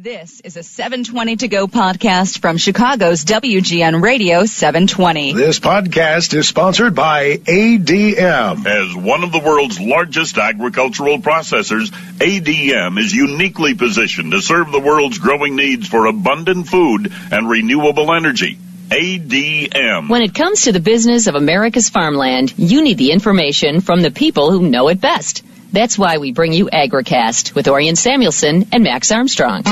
This is a 720 To Go podcast from Chicago's WGN Radio 720. This podcast is sponsored by ADM. As one of the world's largest agricultural processors, ADM is uniquely positioned to serve the world's growing needs for abundant food and renewable energy. ADM. When it comes to the business of America's farmland, you need the information from the people who know it best. That's why we bring you AgriCast with Orion Samuelson and Max Armstrong.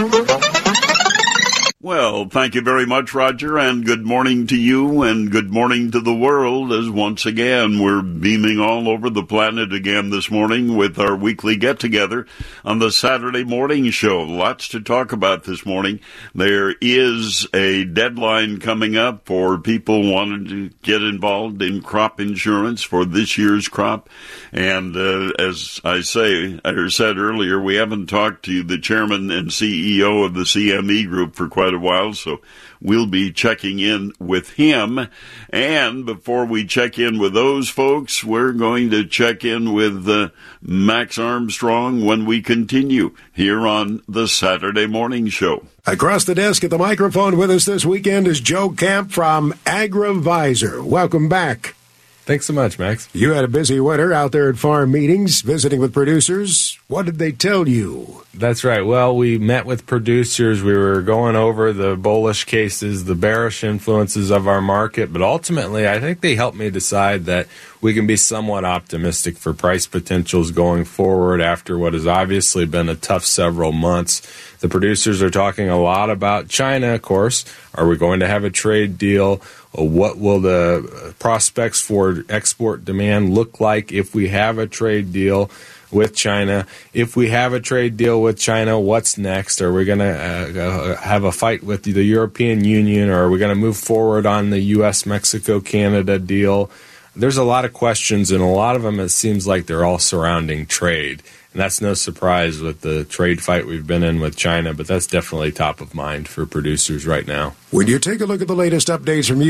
Well, thank you very much, Roger, and good morning to you and good morning to the world as once again we're beaming all over the planet again this morning with our weekly get-together on the Saturday morning show. Lots to talk about this morning. There is a deadline coming up for people wanting to get involved in crop insurance for this year's crop. And as I said earlier, we haven't talked to the chairman and CEO of the CME Group for quite a while, so we'll be checking in with him. And before we check in with those folks, we're going to check in with Max Armstrong when we continue here on the Saturday Morning Show. Across the desk at the microphone with us this weekend is Joe Camp from AgriVisor. Welcome back. Thanks so much, Max. You had a busy winter out there at farm meetings, visiting with producers. What did they tell you? That's right. Well, we met with producers. We were going over the bullish cases, the bearish influences of our market. But ultimately, I think they helped me decide that we can be somewhat optimistic for price potentials going forward after what has obviously been a tough several months. The producers are talking a lot about China, of course. Are we going to have a trade deal? What will the prospects for export demand look like if we have a trade deal with China? If we have a trade deal with China, what's next? Are we going to have a fight with the European Union, or are we going to move forward on the U.S., Mexico, Canada deal? There's a lot of questions, and a lot of them, it seems like they're all surrounding trade. And that's no surprise with the trade fight we've been in with China, but that's definitely top of mind for producers right now. When you take a look at the latest updates from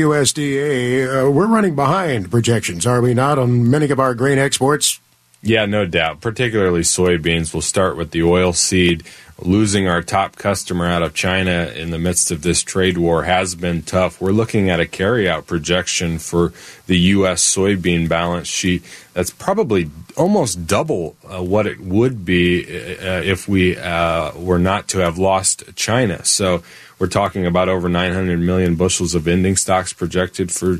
USDA, we're running behind projections, are we not, on many of our grain exports? Yeah, no doubt. Particularly soybeans. We'll start with the oilseed. Losing our top customer out of China in the midst of this trade war has been tough. We're looking at a carryout projection for the U.S. soybean balance sheet that's probably almost double what it would be if we were not to have lost China. So we're talking about over 900 million bushels of ending stocks projected for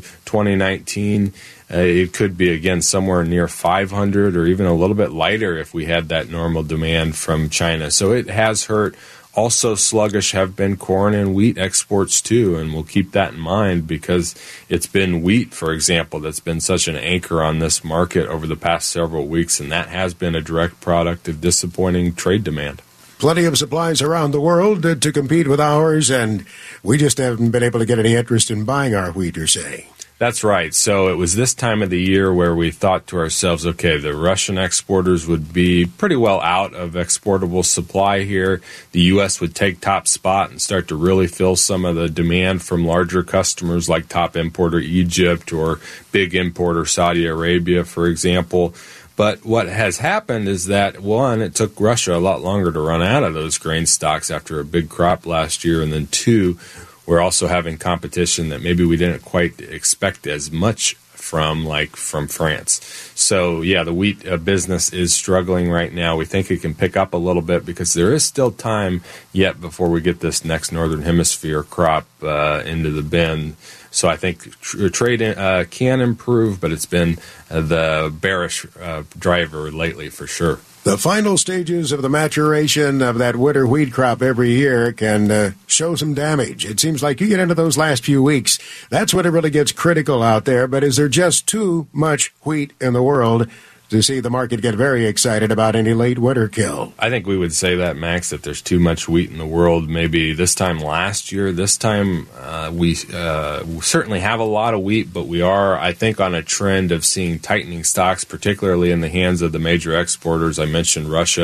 2019. It could be, again, somewhere near 500 or even a little bit lighter if we had that normal demand from China. So it has hurt. Also sluggish have been corn and wheat exports, too, and we'll keep that in mind because it's been wheat, for example, that's been such an anchor on this market over the past several weeks, and that has been a direct product of disappointing trade demand. Plenty of supplies around the world to compete with ours, and we just haven't been able to get any interest in buying our wheat, you say. That's right. So it was this time of the year where we thought to ourselves, okay, the Russian exporters would be pretty well out of exportable supply here. The U.S. would take top spot and start to really fill some of the demand from larger customers like top importer Egypt or big importer Saudi Arabia, for example. But what has happened is that, one, it took Russia a lot longer to run out of those grain stocks after a big crop last year, and then two, we're also having competition that maybe we didn't quite expect as much from, like from France. So, yeah, the wheat business is struggling right now. We think it can pick up a little bit because there is still time yet before we get this next Northern Hemisphere crop into the bin. So I think trade can improve, but it's been the bearish driver lately for sure. The final stages of the maturation of that winter wheat crop every year can show some damage. It seems like you get into those last few weeks. That's when it really gets critical out there. But is there just too much wheat in the world to see the market get very excited about any late winter kill? I think we would say that, Max, that there's too much wheat in the world. Maybe this time last year, this time we certainly have a lot of wheat, but we are, I think, on a trend of seeing tightening stocks, particularly in the hands of the major exporters. I mentioned Russia.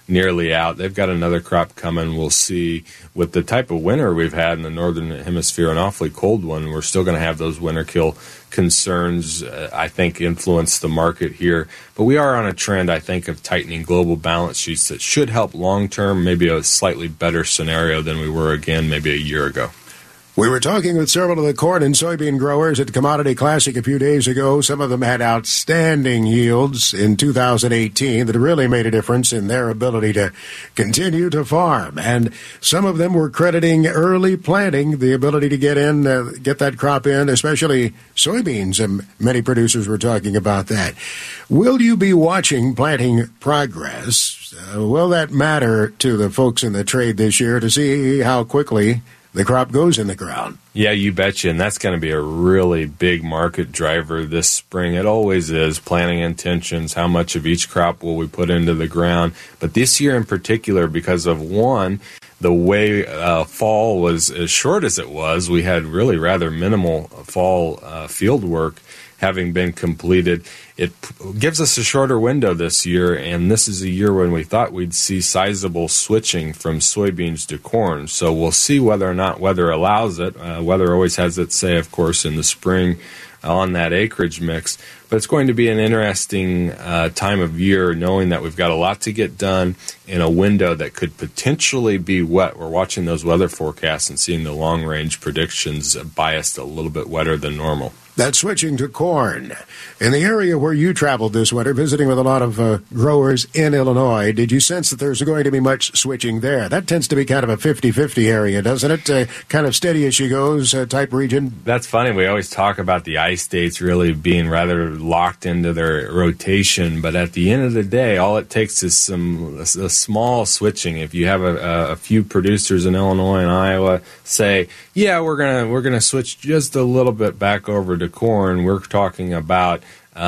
nearly out. They've got another crop coming. We'll see. With the type of winter we've had in the northern hemisphere, an awfully cold one, we're still going to have those winter kill concerns, I think, influence the market here. But we are on a trend, I think, of tightening global balance sheets that should help long-term, maybe a slightly better scenario than we were, again, maybe a year ago. We were talking with several of the corn and soybean growers at the Commodity Classic a few days ago. Some of them had outstanding yields in 2018 that really made a difference in their ability to continue to farm. And some of them were crediting early planting, the ability to get that crop in, especially soybeans. And many producers were talking about that. Will you be watching planting progress? Will that matter to the folks in the trade this year to see how quickly the crop goes in the ground? Yeah, you betcha, and that's going to be a really big market driver this spring. It always is. Planting intentions, how much of each crop will we put into the ground? But this year in particular, because of one, the way fall was as short as it was, we had really rather minimal fall field work having been completed. It gives us a shorter window this year, and this is a year when we thought we'd see sizable switching from soybeans to corn. So we'll see whether or not weather allows it. Weather always has its say, of course, in the spring on that acreage mix. But it's going to be an interesting time of year, knowing that we've got a lot to get done in a window that could potentially be wet. We're watching those weather forecasts and seeing the long-range predictions biased a little bit wetter than normal. That's switching to corn. In the area where you traveled this winter, visiting with a lot of growers in Illinois, did you sense that there's going to be much switching there? That tends to be kind of a 50-50 area, doesn't it? Kind of steady as she goes type region. That's funny. We always talk about the I-states really being rather locked into their rotation, but at the end of the day, all it takes is a small switching. If you have a few producers in Illinois and Iowa say, yeah, we're gonna switch just a little bit back over to corn, we're talking about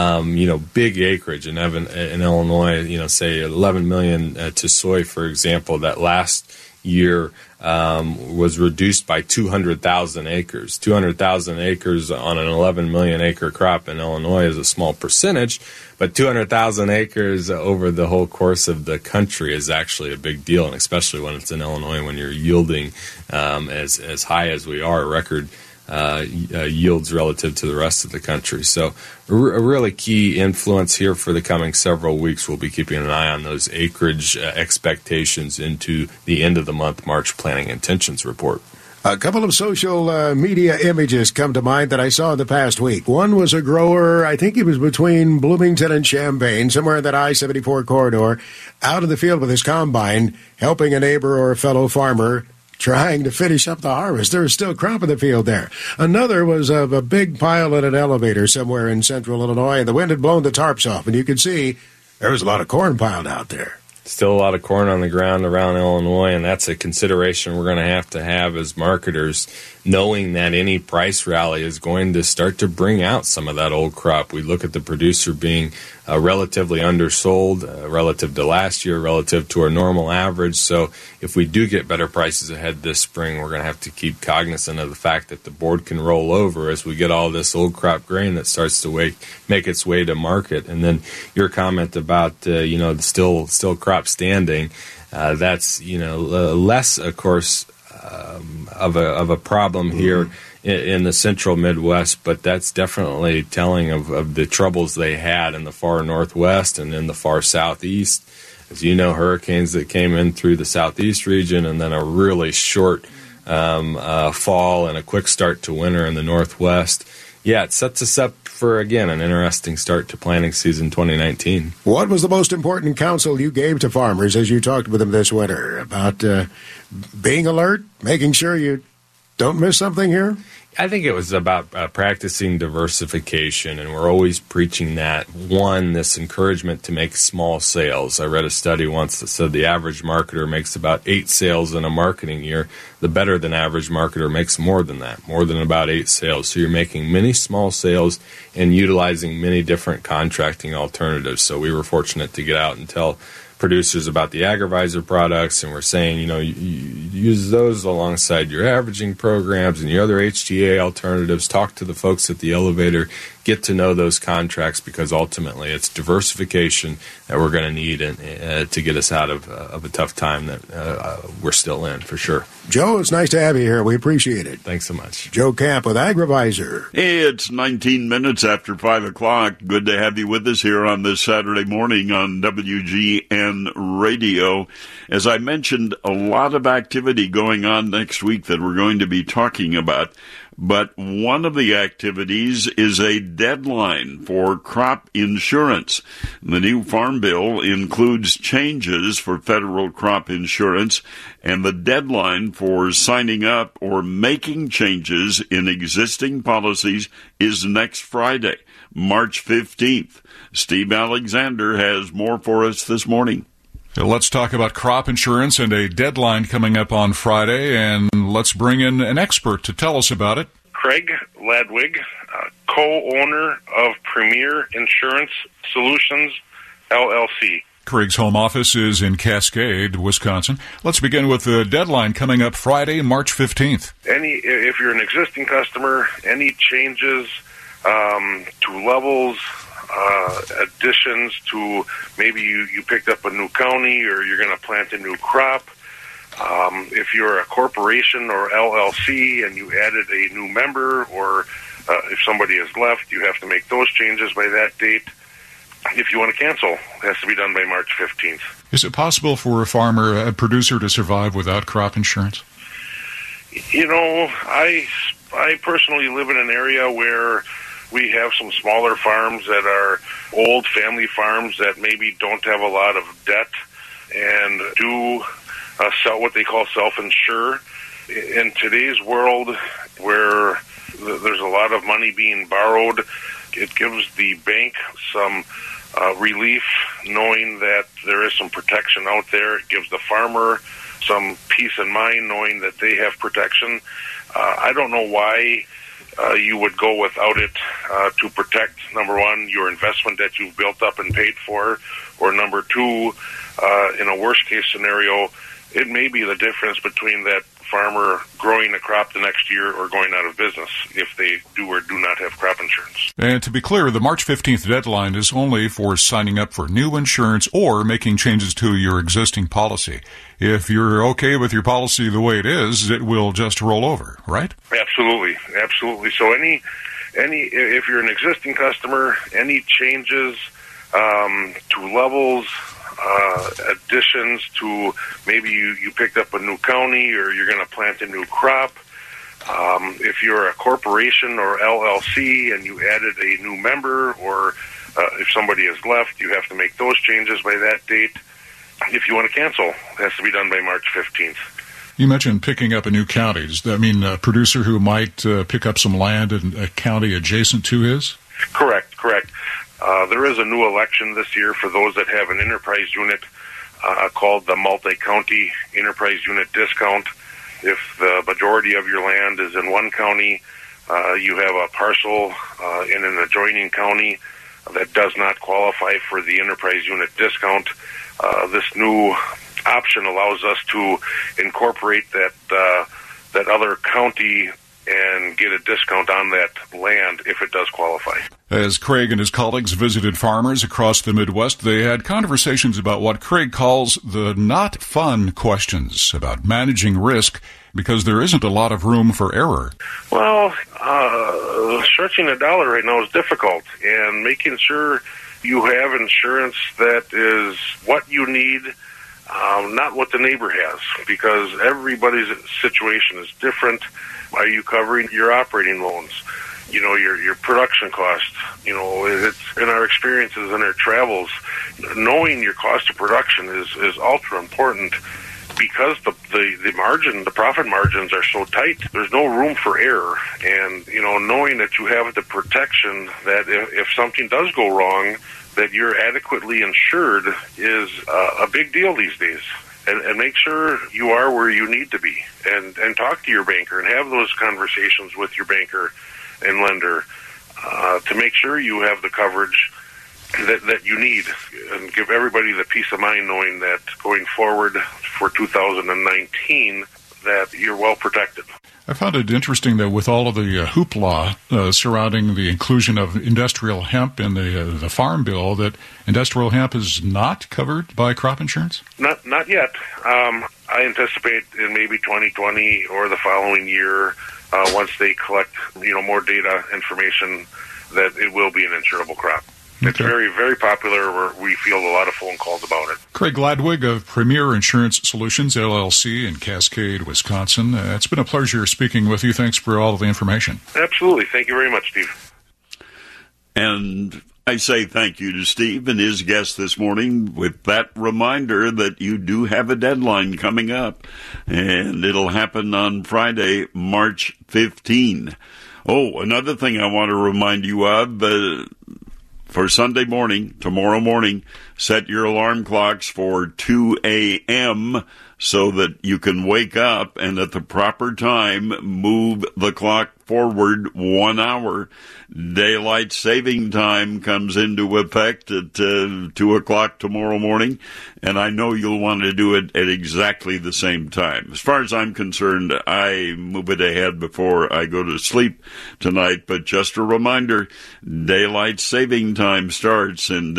big acreage in Illinois, say 11 million to soy, for example, that last year was reduced by 200,000 acres. 200,000 acres on an 11 million acre crop in Illinois is a small percentage, but 200,000 acres over the whole course of the country is actually a big deal, and especially when it's in Illinois, when you're yielding as high as we are, record yields relative to the rest of the country. So a really key influence here for the coming several weeks. We'll be keeping an eye on those acreage expectations into the end of the month March planting intentions report. A couple of social media images come to mind that I saw in the past week. One was a grower, I think he was between Bloomington and Champaign, somewhere in that I-74 corridor, out in the field with his combine, helping a neighbor or a fellow farmer trying to finish up the harvest. There was still crop in the field there. Another was of a big pile in an elevator somewhere in central Illinois, and the wind had blown the tarps off, and you could see there was a lot of corn piled out there. Still a lot of corn on the ground around Illinois, and that's a consideration we're going to have as marketers, knowing that any price rally is going to start to bring out some of that old crop. We look at the producer being relatively undersold relative to last year, relative to our normal average. So if we do get better prices ahead this spring, we're going to have to keep cognizant of the fact that the board can roll over as we get all this old crop grain that starts to make its way to market. And then your comment about the still crop standing, that's less, of course, of a problem here in the central Midwest, but that's definitely telling of the troubles they had in the far northwest and in the far southeast. As you know, hurricanes that came in through the southeast region, and then a really short fall and a quick start to winter in the northwest. Yeah, it sets us up for, again, an interesting start to planting season 2019. What was the most important counsel you gave to farmers as you talked with them this winter about being alert, making sure you don't miss something here? I think it was about practicing diversification, and we're always preaching that. One, this encouragement to make small sales. I read a study once that said the average marketer makes about 8 sales in a marketing year. The better than average marketer makes more than that, more than about 8 sales. So you're making many small sales and utilizing many different contracting alternatives. So we were fortunate to get out and tell producers about the AgriVisor products, and we're saying, you use those alongside your averaging programs and your other HTA alternatives. Talk to the folks at the elevator, get to know those contracts, because ultimately it's diversification that we're going to need to get us out of a tough time that we're still in, for sure. Joe, it's nice to have you here. We appreciate it. Thanks so much. Joe Camp with AgriVisor. It's 19 minutes after 5 o'clock. Good to have you with us here on this Saturday morning on WGN Radio. As I mentioned, a lot of activity going on next week that we're going to be talking about. But one of the activities is a deadline for crop insurance. The new Farm Bill includes changes for federal crop insurance, and the deadline for signing up or making changes in existing policies is next Friday, March 15th. Steve Alexander has more for us this morning. Let's talk about crop insurance and a deadline coming up on Friday, and let's bring in an expert to tell us about it. Craig Ladwig, co-owner of Premier Insurance Solutions, LLC. Craig's home office is in Cascade, Wisconsin. Let's begin with the deadline coming up Friday, March 15th. If you're an existing customer, any changes to levels, additions to maybe you picked up a new county or you're going to plant a new crop. If you're a corporation or LLC and you added a new member, or if somebody has left, you have to make those changes by that date. If you want to cancel, it has to be done by March 15th. Is it possible for a producer to survive without crop insurance? You know, I personally live in an area where we have some smaller farms that are old family farms that maybe don't have a lot of debt and do what they call self-insure. In today's world, where there's a lot of money being borrowed, it gives the bank some relief knowing that there is some protection out there. It gives the farmer some peace of mind knowing that they have protection. I don't know why you would go without it to protect, number one, your investment that you've built up and paid for, or number two, in a worst-case scenario, it may be the difference between that farmer growing a crop the next year or going out of business if they do or do not have crop insurance. And to be clear, the March 15th deadline is only for signing up for new insurance or making changes to your existing policy. If you're okay with your policy the way it is, it will just roll over, right? Absolutely, absolutely. So if you're an existing customer, any changes to levels, additions to maybe you picked up a new county or you're going to plant a new crop. If you're a corporation or LLC and you added a new member, or if somebody has left, you have to make those changes by that date. If you want to cancel, it has to be done by March 15th. You mentioned picking up a new county. Does that mean a producer who might pick up some land in a county adjacent to his? Correct. There is a new election this year for those that have an enterprise unit called the Multi-County Enterprise Unit Discount. If the majority of your land is in one county, you have a parcel in an adjoining county that does not qualify for the enterprise unit discount. This new option allows us to incorporate that other county and get a discount on that land if it does qualify. As Craig and his colleagues visited farmers across the Midwest, they had conversations about what Craig calls the not fun questions about managing risk, because there isn't a lot of room for error. Well, stretching a dollar right now is difficult, and making sure you have insurance that is what you need, not what the neighbor has, because everybody's situation is different. Are you covering your operating loans? You know, your production costs. You know, it's in our experiences and our travels, knowing your cost of production is ultra important, because the margin, the profit margins are so tight. There's no room for error, and you know, knowing that you have the protection that if something does go wrong, that you're adequately insured is a big deal these days. And make sure you are where you need to be, and talk to your banker and have those conversations with your banker and lender to make sure you have the coverage that you need, and give everybody the peace of mind knowing that going forward for 2019 that you're well protected. I found it interesting that with all of the hoopla surrounding the inclusion of industrial hemp in the Farm Bill, that industrial hemp is not covered by crop insurance? Not yet. I anticipate in maybe 2020 or the following year, once they collect more data information, that it will be an insurable crop. Okay. It's very, very popular. We field a lot of phone calls about it. Craig Gladwig of Premier Insurance Solutions, LLC in Cascade, Wisconsin. It's been a pleasure speaking with you. Thanks for all of the information. Absolutely. Thank you very much, Steve. And I say thank you to Steve and his guest this morning with that reminder that you do have a deadline coming up, and it'll happen on Friday, March 15. Oh, another thing I want to remind you of, for Sunday morning, tomorrow morning, set your alarm clocks for 2 a.m. so that you can wake up and at the proper time move the clock forward 1 hour. Daylight saving time comes into effect at 2 o'clock tomorrow morning, and I know you'll want to do it at exactly the same time. As far as I'm concerned, I move it ahead before I go to sleep tonight, but just a reminder, daylight saving time starts, and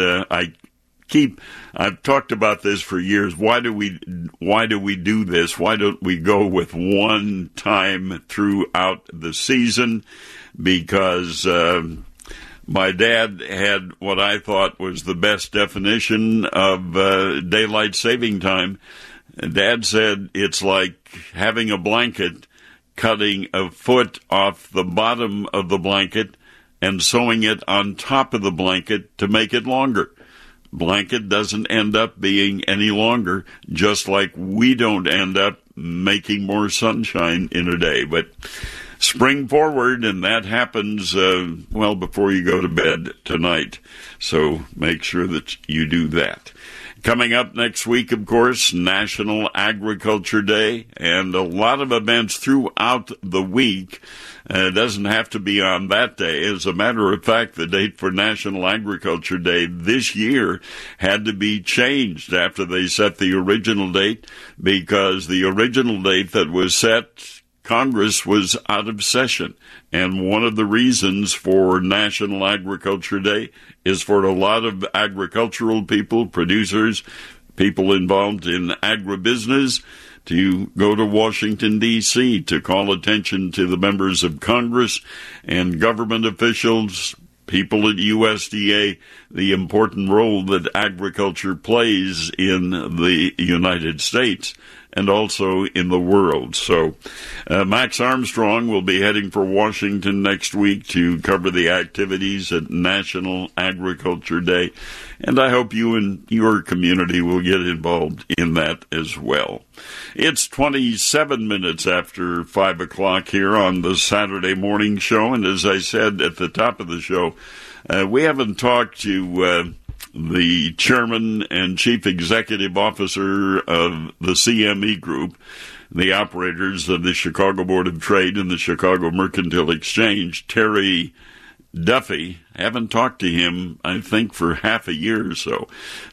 I've talked about this for years. Why do we do this? Why don't we go with one time throughout the season? Because my dad had what I thought was the best definition of daylight saving time. Dad said it's like having a blanket, cutting a foot off the bottom of the blanket and sewing it on top of the blanket to make it longer. Blanket doesn't end up being any longer, just like we don't end up making more sunshine in a day. But spring forward, and that happens before you go to bed tonight. So make sure that you do that. Coming up next week, of course, National Agriculture Day, and a lot of events throughout the week. It doesn't have to be on that day. As a matter of fact, the date for National Agriculture Day this year had to be changed after they set the original date, because the original date that was set, Congress was out of session. And one of the reasons for National Agriculture Day is for a lot of agricultural people, producers, people involved in agribusiness, to go to Washington, D.C. to call attention to the members of Congress and government officials, people at USDA, the important role that agriculture plays in the United States and also in the world. So Max Armstrong will be heading for Washington next week to cover the activities at National Agriculture Day, and I hope you and your community will get involved in that as well. It's 27 minutes after 5 o'clock here on the Saturday morning show, and as I said at the top of the show, we haven't talked to the chairman and chief executive officer of the CME Group, the operators of the Chicago Board of Trade and the Chicago Mercantile Exchange, Terry Duffy. Haven't talked to him, I think, for half a year or so.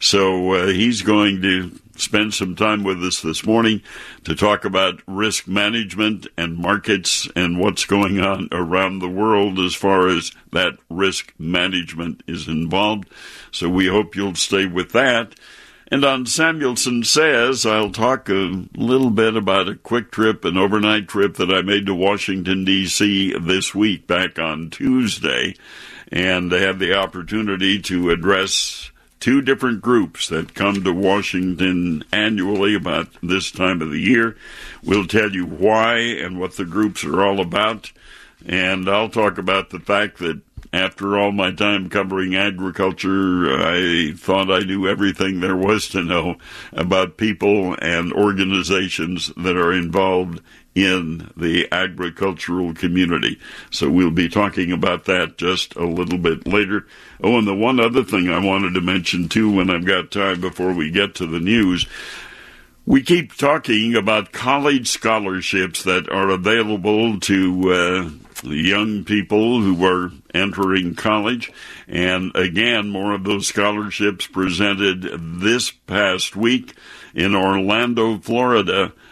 So he's going to spend some time with us this morning to talk about risk management and markets and what's going on around the world as far as that risk management is involved. So we hope you'll stay with that. And on Samuelson Says, I'll talk a little bit about a quick trip, an overnight trip that I made to Washington, D.C. this week, back on Tuesday, and I had the opportunity to address two different groups that come to Washington annually about this time of the year. We'll tell you why and what the groups are all about, and I'll talk about the fact that after all my time covering agriculture, I thought I knew everything there was to know about people and organizations that are involved in the agricultural community. So we'll be talking about that just a little bit later. Oh, and the one other thing I wanted to mention, too, when I've got time before we get to the news, we keep talking about college scholarships that are available to young people who are entering college. And again, more of those scholarships presented this past week in Orlando, Florida.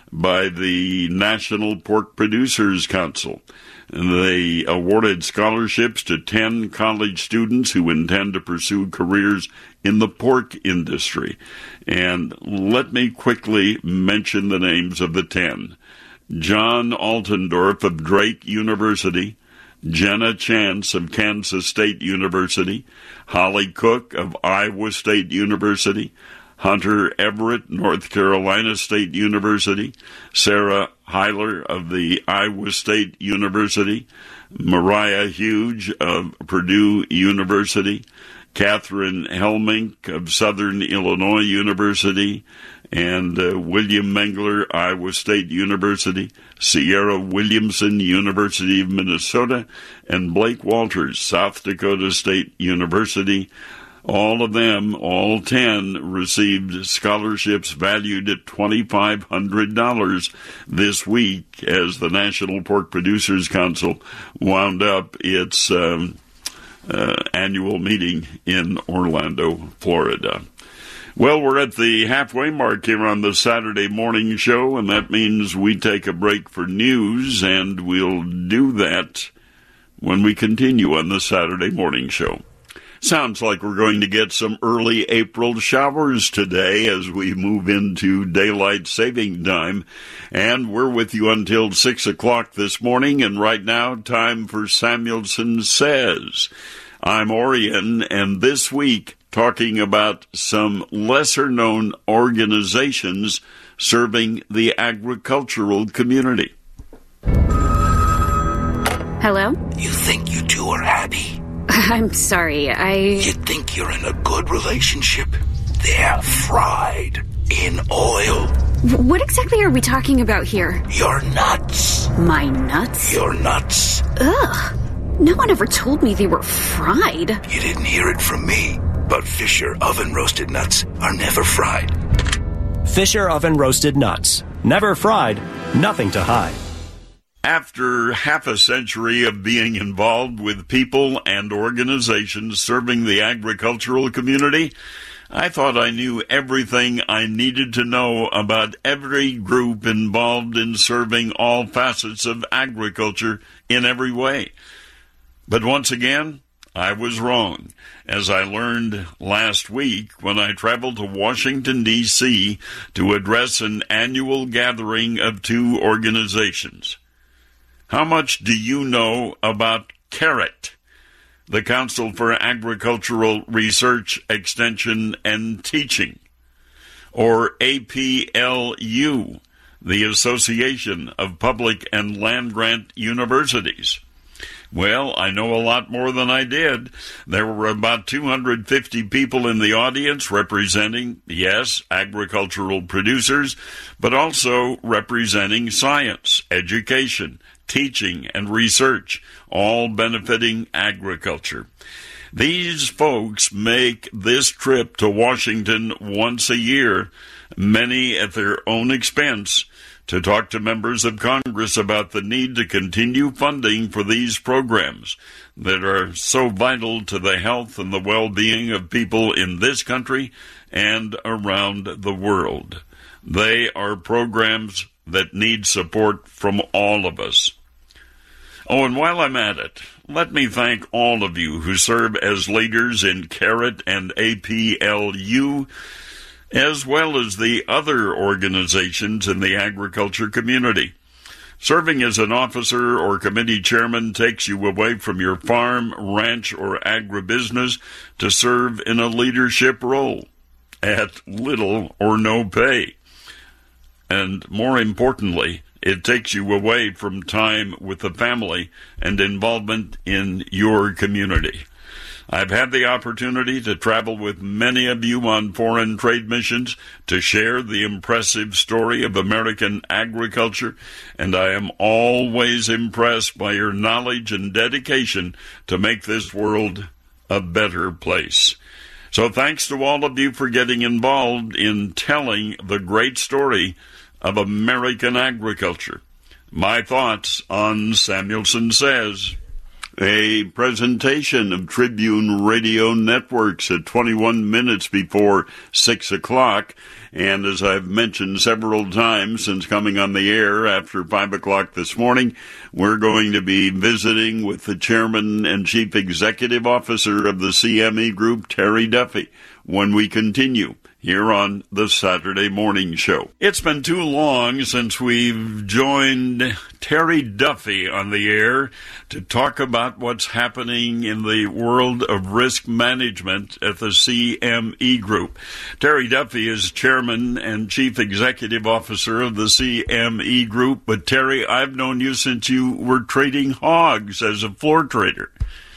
by the National Pork Producers Council. They awarded scholarships to 10 college students who intend to pursue careers in the pork industry. And let me quickly mention the names of the 10. John Altendorf of Drake University, Jenna Chance of Kansas State University, Holly Cook of Iowa State University, Hunter Everett, North Carolina State University, Sarah Heiler of the Iowa State University, Mariah Huge of Purdue University, Catherine Helmink of Southern Illinois University, and William Mengler, Iowa State University, Sierra Williamson, University of Minnesota, and Blake Walters, South Dakota State University. All of them, all 10, received scholarships valued at $2,500 this week as the National Pork Producers Council wound up its annual meeting in Orlando, Florida. Well, we're at the halfway mark here on the Saturday morning show, and that means we take a break for news, and we'll do that when we continue on the Saturday morning show. Sounds like we're going to get some early April showers today as we move into daylight saving time. And we're with you until 6 o'clock this morning. And right now, time for Samuelson Says. I'm Orion, and this week, talking about some lesser-known organizations serving the agricultural community. Hello? You think you two are happy? I'm sorry, You think you're in a good relationship? They're fried in oil. What exactly are we talking about here? Your nuts. My nuts? Your nuts. Ugh. No one ever told me they were fried. You didn't hear it from me, but Fisher oven-roasted nuts are never fried. Fisher oven-roasted nuts. Never fried, nothing to hide. After half a century of being involved with people and organizations serving the agricultural community, I thought I knew everything I needed to know about every group involved in serving all facets of agriculture in every way. But once again, I was wrong, as I learned last week when I traveled to Washington, D.C. to address an annual gathering of two organizations. How much do you know about CARET, the Council for Agricultural Research, Extension, and Teaching, or APLU, the Association of Public and Land-Grant Universities? Well, I know a lot more than I did. There were about 250 people in the audience representing, yes, agricultural producers, but also representing science, education, teaching, and research, all benefiting agriculture. These folks make this trip to Washington once a year, many at their own expense, to talk to members of Congress about the need to continue funding for these programs that are so vital to the health and the well-being of people in this country and around the world. They are programs that need support from all of us. Oh, and while I'm at it, let me thank all of you who serve as leaders in CARET and APLU, as well as the other organizations in the agriculture community. Serving as an officer or committee chairman takes you away from your farm, ranch, or agribusiness to serve in a leadership role at little or no pay. And more importantly, it takes you away from time with the family and involvement in your community. I've had the opportunity to travel with many of you on foreign trade missions to share the impressive story of American agriculture, and I am always impressed by your knowledge and dedication to make this world a better place. So thanks to all of you for getting involved in telling the great story of American agriculture. My thoughts on Samuelson Says. A presentation of Tribune Radio Networks at 21 minutes before 6 o'clock. And as I've mentioned several times since coming on the air after 5 o'clock this morning, we're going to be visiting with the Chairman and Chief Executive Officer of the CME Group, Terry Duffy, when we continue here on the Saturday Morning Show. It's been too long since we've joined Terry Duffy on the air to talk about what's happening in the world of risk management at the CME Group. Terry Duffy is Chairman and Chief Executive Officer of the CME Group. But Terry, I've known you since you were trading hogs as a floor trader.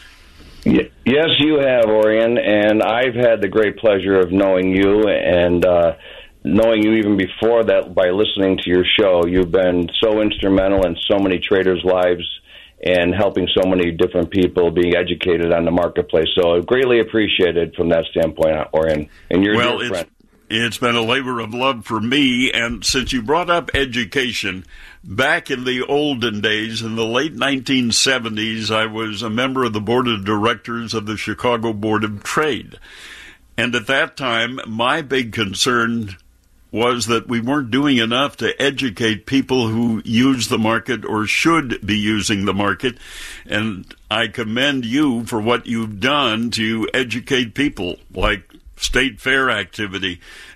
Yes, you have, Orion, and I've had the great pleasure of knowing you and knowing you even before that by listening to your show. You've been so instrumental in so many traders' lives and helping so many different people being educated on the marketplace. So greatly appreciated from that standpoint, Orion. And you're a dear friend. It's been a labor of love for me, and since you brought up education, back in the olden days, in the late 1970s, I was a member of the board of directors of the Chicago Board of Trade. And at that time, my big concern was that we weren't doing enough to educate people who use the market or should be using the market. And I commend you for what you've done to educate people, like state fair activity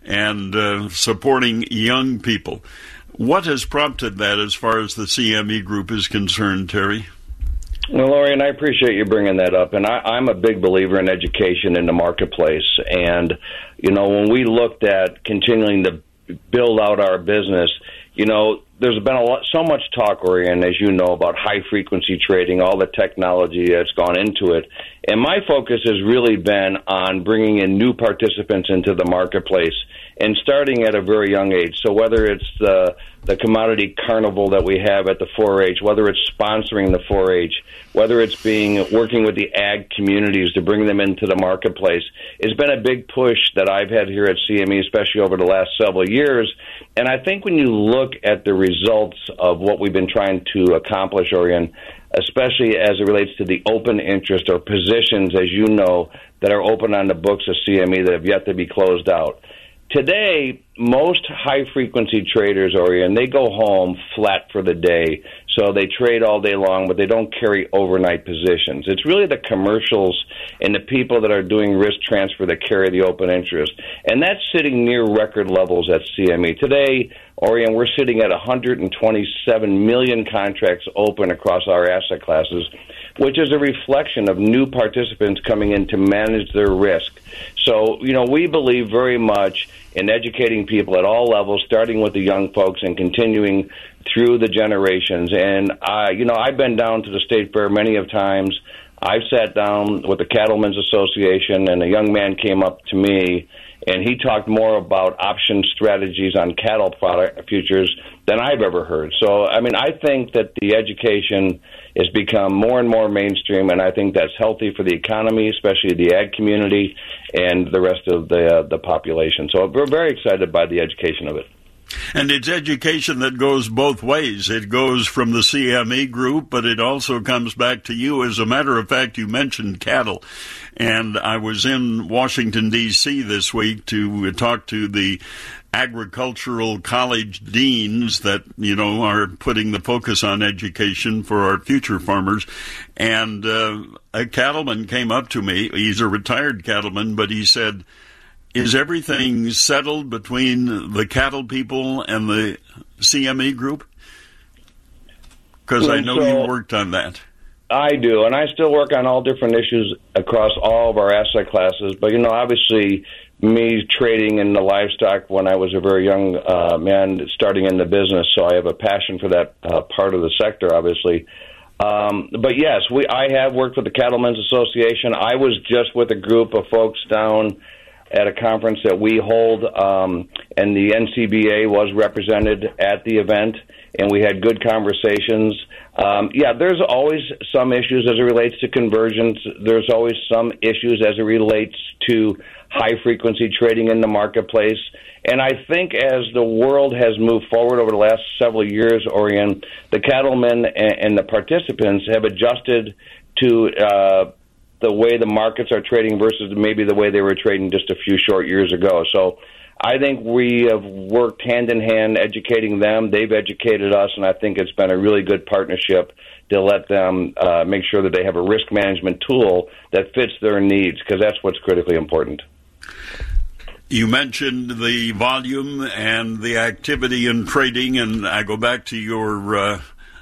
and supporting young people. What has prompted that as far as the CME Group is concerned, Terry? Well, Orion, I appreciate you bringing that up, and I'm a big believer in education in the marketplace. And, you know, when we looked at continuing to build out our business, you know, there's been so much talk, Orion, as you know, about high-frequency trading, all the technology that's gone into it. And my focus has really been on bringing in new participants into the marketplace and starting at a very young age. So whether it's the commodity carnival that we have at the 4-H, whether it's sponsoring the 4-H, whether it's working with the ag communities to bring them into the marketplace, it's been a big push that I've had here at CME, especially over the last several years. And I think when you look at the results of what we've been trying to accomplish, Orion, especially as it relates to the open interest or positions, as you know, that are open on the books of CME that have yet to be closed out. Today, most high-frequency traders, Orion, they go home flat for the day. So they trade all day long, but they don't carry overnight positions. It's really the commercials and the people that are doing risk transfer that carry the open interest. And that's sitting near record levels at CME. Today, Orion, we're sitting at 127 million contracts open across our asset classes, which is a reflection of new participants coming in to manage their risk. So, you know, we believe very much in educating people at all levels, starting with the young folks and continuing through the generations. And, you know, I've been down to the State Fair many of times. I've sat down with the Cattlemen's Association, and a young man came up to me, and he talked more about option strategies on cattle product futures than I've ever heard. So, I mean, I think that the education has become more and more mainstream, and I think that's healthy for the economy, especially the ag community and the rest of the population. So we're very excited by the education of it. And it's education that goes both ways. It goes from the CME Group, but it also comes back to you. As a matter of fact, you mentioned cattle. And I was in Washington, D.C. this week to talk to the agricultural college deans that, you know, are putting the focus on education for our future farmers. And a cattleman came up to me. He's a retired cattleman, but he said, "Is everything settled between the cattle people and the CME Group?" Because I know you worked on that. I do, and I still work on all different issues across all of our asset classes. But, you know, obviously, me trading in the livestock when I was a very young man starting in the business, so I have a passion for that part of the sector, obviously. But, yes, I have worked with the Cattlemen's Association. I was just with a group of folks down at a conference that we hold, and the NCBA was represented at the event, and we had good conversations. There's always some issues as it relates to conversions. There's always some issues as it relates to high-frequency trading in the marketplace. And I think as the world has moved forward over the last several years, Orion, the cattlemen and the participants have adjusted to the way the markets are trading versus maybe the way they were trading just a few short years ago. So I think we have worked hand in hand educating them. They've educated us, and I think it's been a really good partnership to let them make sure that they have a risk management tool that fits their needs, because that's what's critically important. You mentioned the volume and the activity in trading, and I go back to your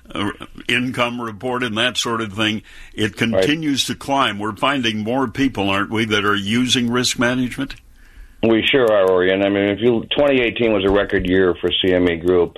income report and that sort of thing. It continues to climb. We're finding more people, aren't we, that are using risk management? We sure are, Orion. I mean, 2018 was a record year for CME Group.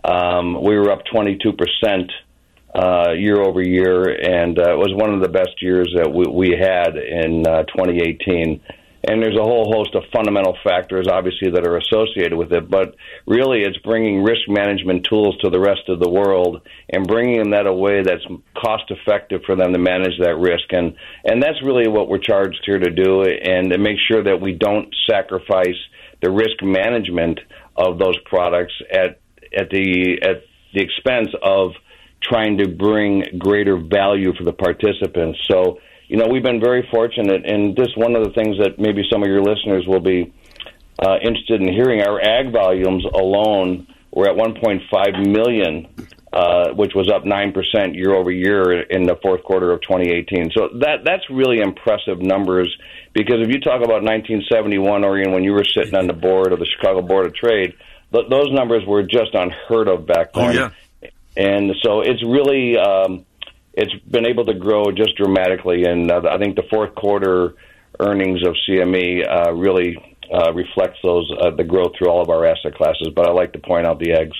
We were up 22% year over year, and it was one of the best years that we had in 2018. And there's a whole host of fundamental factors, obviously, that are associated with it. But really, it's bringing risk management tools to the rest of the world and bringing them that a way that's cost-effective for them to manage that risk. And that's really what we're charged here to do, and to make sure that we don't sacrifice the risk management of those products at the expense of trying to bring greater value for the participants. So, you know, we've been very fortunate, and this one of the things that maybe some of your listeners will be interested in hearing. Our ag volumes alone were at 1.5 million, which was up 9% year over year in the fourth quarter of 2018. So that's really impressive numbers, because if you talk about 1971, Orion, when you were sitting on the board of the Chicago Board of Trade, those numbers were just unheard of back then. Oh, yeah. And so it's really it's been able to grow just dramatically, and I think the fourth quarter earnings of CME really reflects the growth through all of our asset classes. But I like to point out the eggs.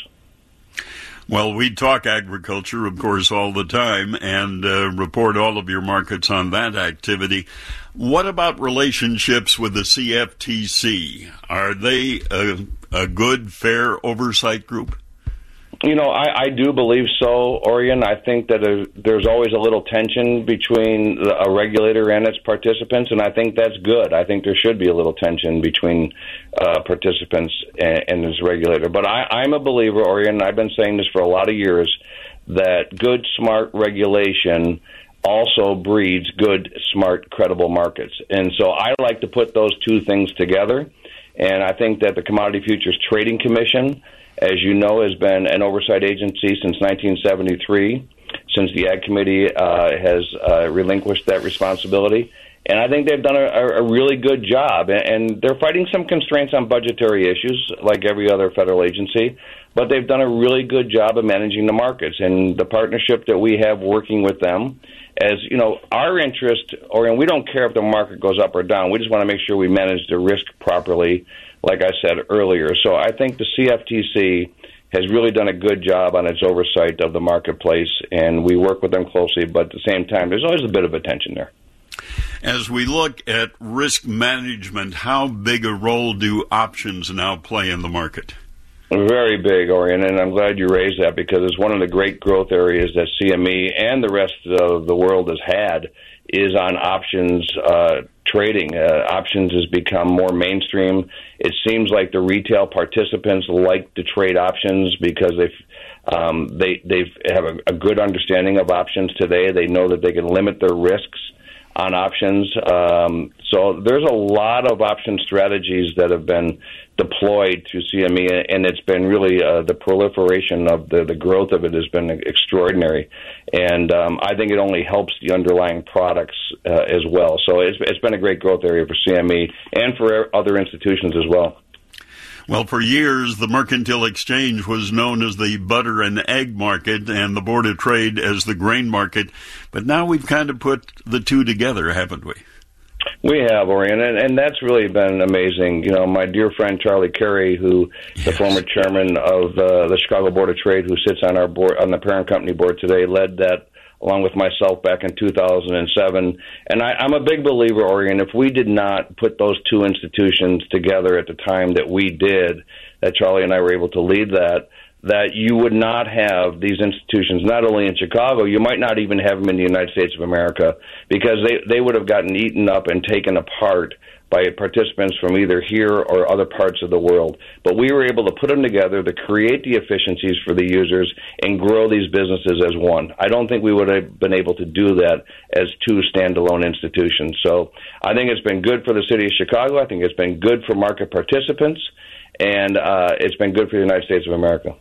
Well, we talk agriculture, of course, all the time, and report all of your markets on that activity. What about relationships with the CFTC? Are they a good, fair oversight group? You know, I do believe so, Orion. I think that there's always a little tension between a regulator and its participants, and I think that's good. I think there should be a little tension between participants and its regulator. But I'm a believer, Orion, and I've been saying this for a lot of years, that good, smart regulation also breeds good, smart, credible markets. And so I like to put those two things together, and I think that the Commodity Futures Trading Commission, as you know, has been an oversight agency since 1973, since the Ag Committee has relinquished that responsibility. And I think they've done a really good job. And they're fighting some constraints on budgetary issues, like every other federal agency, but they've done a really good job of managing the markets. And the partnership that we have working with them, as you know, our interest, or we don't care if the market goes up or down. We just want to make sure we manage the risk properly, like I said earlier. So I think the CFTC has really done a good job on its oversight of the marketplace, and we work with them closely, but at the same time, there's always a bit of a tension there. As we look at risk management, how big a role do options now play in the market? Very big, Orion, and I'm glad you raised that, because it's one of the great growth areas that CME and the rest of the world has had is on options trading. Options has become more mainstream. It seems like the retail participants like to trade options because they have a good understanding of options today. They know that they can limit their risks on options. So there's a lot of option strategies that have been deployed through CME, and it's been really the proliferation of the growth of it has been extraordinary. And I think it only helps the underlying products as well. So it's been a great growth area for CME and for other institutions as well. Well, for years, the Mercantile Exchange was known as the butter and egg market and the Board of Trade as the grain market. But now we've kind of put the two together, haven't we? We have, Orion, and that's really been amazing. You know, my dear friend Charlie Carey, who the former chairman of the Chicago Board of Trade, who sits on our board, on the parent company board today, led that along with myself back in 2007. And I'm a big believer, Orion, if we did not put those two institutions together at the time that we did, that Charlie and I were able to lead that you would not have these institutions, not only in Chicago, you might not even have them in the United States of America, because they would have gotten eaten up and taken apart by participants from either here or other parts of the world. But we were able to put them together to create the efficiencies for the users and grow these businesses as one. I don't think we would have been able to do that as two standalone institutions. So I think it's been good for the city of Chicago. I think it's been good for market participants, and it's been good for the United States of America.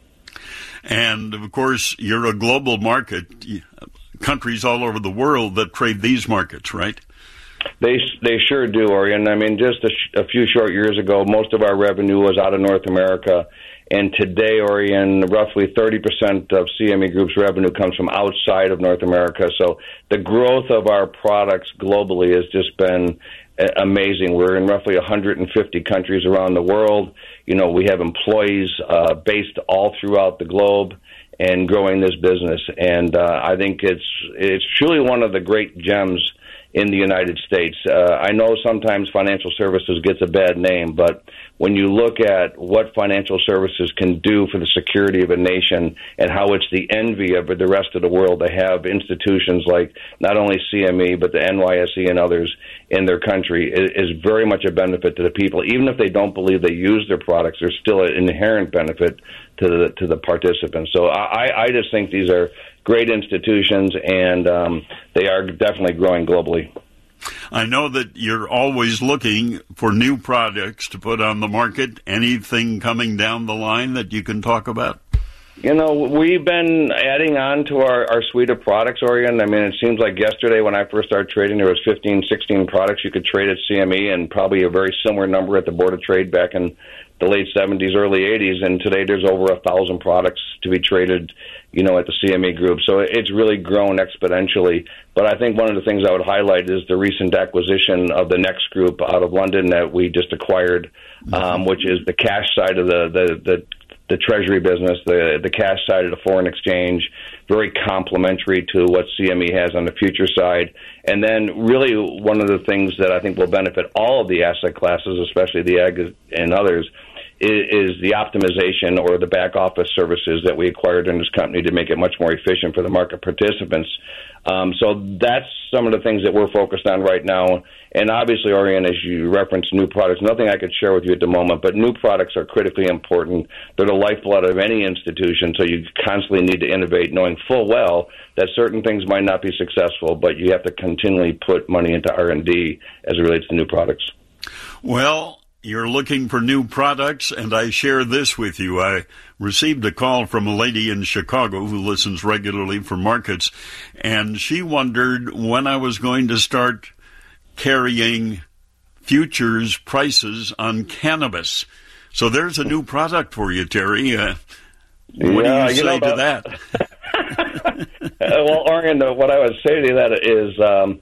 And, of course, you're a global market, countries all over the world that trade these markets, right? They sure do, Orion. I mean, just a few short years ago, most of our revenue was out of North America. And today, Orion, roughly 30% of CME Group's revenue comes from outside of North America. So the growth of our products globally has just been amazing. We're in roughly 150 countries around the world. You know, we have employees based all throughout the globe and growing this business. And I think it's truly one of the great gems in the United States. I know sometimes financial services gets a bad name, but when you look at what financial services can do for the security of a nation and how it's the envy of the rest of the world to have institutions like not only CME, but the NYSE and others in their country is very much a benefit to the people. Even if they don't believe they use their products, there's still an inherent benefit to the participants. So I just think these are great institutions, and they are definitely growing globally. I know that you're always looking for new products to put on the market. Anything coming down the line that you can talk about? You know, we've been adding on to our suite of products, Orion. I mean, it seems like yesterday when I first started trading, there was 15, 16 products you could trade at CME, and probably a very similar number at the Board of Trade back in the late 70s, early 80s, and today there's over 1,000 products to be traded, you know, at the CME Group. So it's really grown exponentially. But I think one of the things I would highlight is the recent acquisition of the Next Group out of London that we just acquired, which is the cash side of the treasury business, the cash side of the foreign exchange, very complementary to what CME has on the future side. And then really one of the things that I think will benefit all of the asset classes, especially the ag and others, is the optimization or the back office services that we acquired in this company to make it much more efficient for the market participants. So that's some of the things that we're focused on right now. And obviously, Orion, as you referenced new products, nothing I could share with you at the moment, but new products are critically important. They're the lifeblood of any institution, so you constantly need to innovate, knowing full well that certain things might not be successful, but you have to continually put money into R&D as it relates to new products. Well, you're looking for new products, and I share this with you. I received a call from a lady in Chicago who listens regularly for markets, and she wondered when I was going to start carrying futures prices on cannabis. So there's a new product for you, Terry. What do you say to that? Well, Orion, what I would say to that is,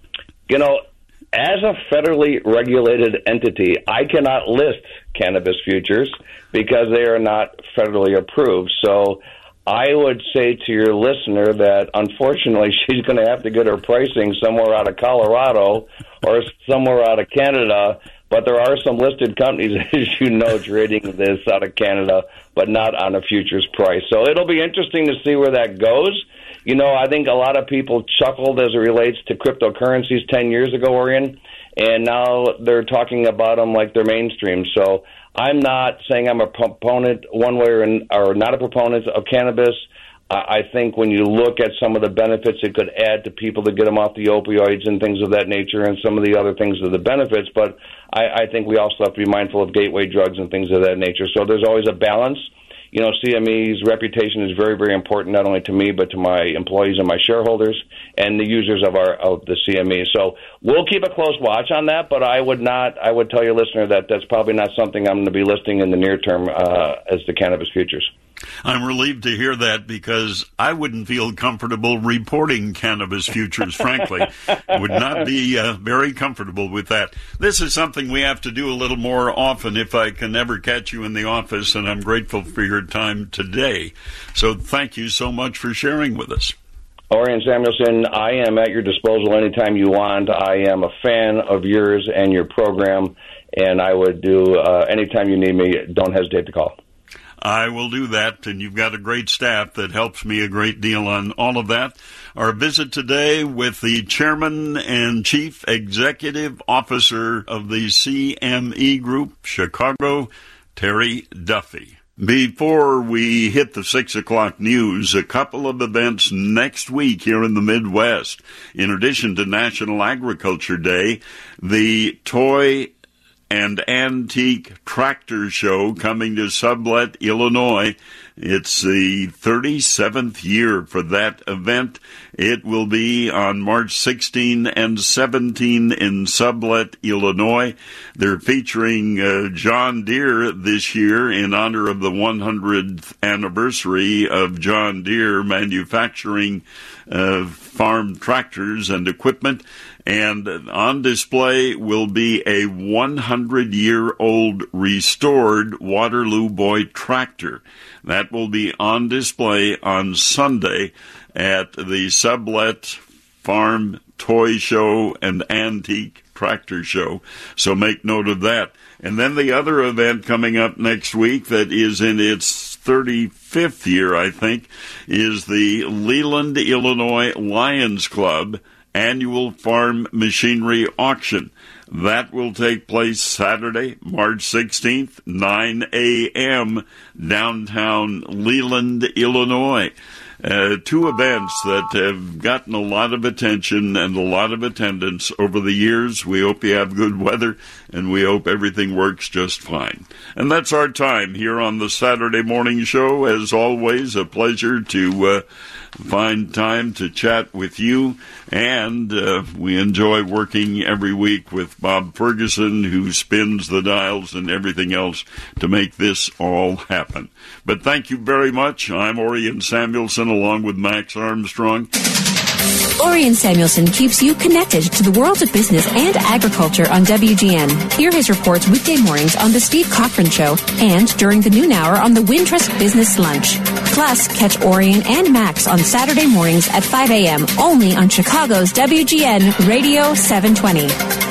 as a federally regulated entity, I cannot list cannabis futures because they are not federally approved. So I would say to your listener that, unfortunately, she's going to have to get her pricing somewhere out of Colorado or somewhere out of Canada. But there are some listed companies, as you know, trading this out of Canada, but not on a futures price. So it'll be interesting to see where that goes. You know, I think a lot of people chuckled as it relates to cryptocurrencies 10 years ago, Orion, and now they're talking about them like they're mainstream. So I'm not saying I'm a proponent one way or not a proponent of cannabis. I think when you look at some of the benefits it could add to people to get them off the opioids and things of that nature and some of the other things of the benefits, but I think we also have to be mindful of gateway drugs and things of that nature. So there's always a balance. You know, CME's reputation is very, very important, not only to me, but to my employees and my shareholders and the users of the CME. So we'll keep a close watch on that, but I would tell your listener that that's probably not something I'm going to be listing in the near term as the cannabis futures. I'm relieved to hear that because I wouldn't feel comfortable reporting cannabis futures, frankly. Would not be very comfortable with that. This is something we have to do a little more often if I can ever catch you in the office, and I'm grateful for your time today. So thank you so much for sharing with us. Orion Samuelson, I am at your disposal anytime you want. I am a fan of yours and your program, and I would do anytime you need me, don't hesitate to call. I will do that, and you've got a great staff that helps me a great deal on all of that. Our visit today with the Chairman and Chief Executive Officer of the CME Group, Chicago, Terry Duffy. Before we hit the 6 o'clock news, a couple of events next week here in the Midwest. In addition to National Agriculture Day, the Toy and Antique Tractor Show coming to Sublette, Illinois. It's the 37th year for that event. It will be on March 16 and 17 in Sublette, Illinois. They're featuring John Deere this year in honor of the 100th anniversary of John Deere manufacturing farm tractors and equipment. And on display will be a 100-year-old restored Waterloo Boy tractor. That will be on display on Sunday at the Sublette Farm Toy Show and Antique Tractor Show. So make note of that. And then the other event coming up next week that is in its 35th year, I think, is the Leland, Illinois Lions Club Annual Farm Machinery Auction. That will take place Saturday, March 16th, 9 a.m., downtown Leland, Illinois. Two events that have gotten a lot of attention and a lot of attendance over the years. We hope you have good weather, and we hope everything works just fine. And that's our time here on the Saturday Morning Show. As always, a pleasure to find time to chat with you, and we enjoy working every week with Bob Ferguson, who spins the dials and everything else to make this all happen. But thank you very much. I'm Orion Samuelson along with Max Armstrong. Orion Samuelson keeps you connected to the world of business and agriculture on WGN. Hear his reports weekday mornings on The Steve Cochran Show and during the noon hour on the Wintrust Business Lunch. Plus, catch Orion and Max on Saturday mornings at 5 a.m. only on Chicago's WGN Radio 720.